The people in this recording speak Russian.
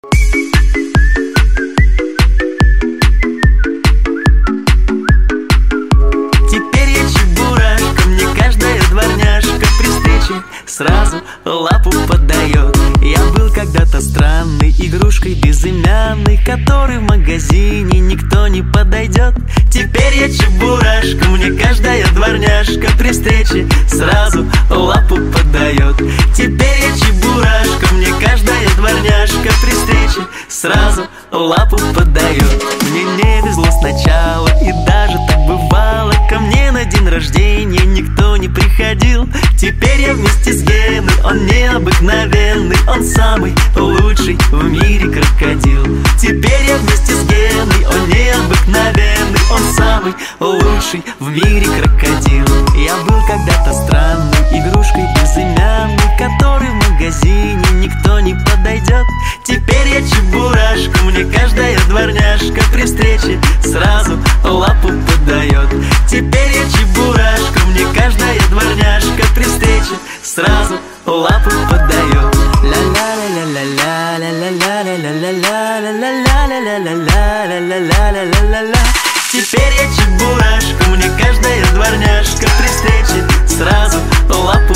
Сразу лапу подает. Я был когда-то странной игрушкой безымянной, которой в магазине никто не подойдет. Теперь я чебурашка, мне каждая дворняжка при встрече сразу лапу подает. Теперь я чебурашка, мне каждая дворняжка при встрече сразу лапу подает. Мне не везло сначала, и даже так бывало. Ко мне на день рождения никто не приходил. Теперь я вместе с Геной, он необыкновенный, он самый лучший в мире крокодил. Теперь я вместе с Геной, он необыкновенный, он самый лучший в мире крокодил. Я был когда-то странной игрушкой безымянной, которой в магазине никто не подойдет. Теперь я чебурашка, мне каждая дворняжка при встрече сразу лапу подает. Теперь я чебурашка, мне каждая дворняжка при встрече сразу лапу подает. Теперь я чебурашка, мне каждая дворняжка при встрече сразу лапу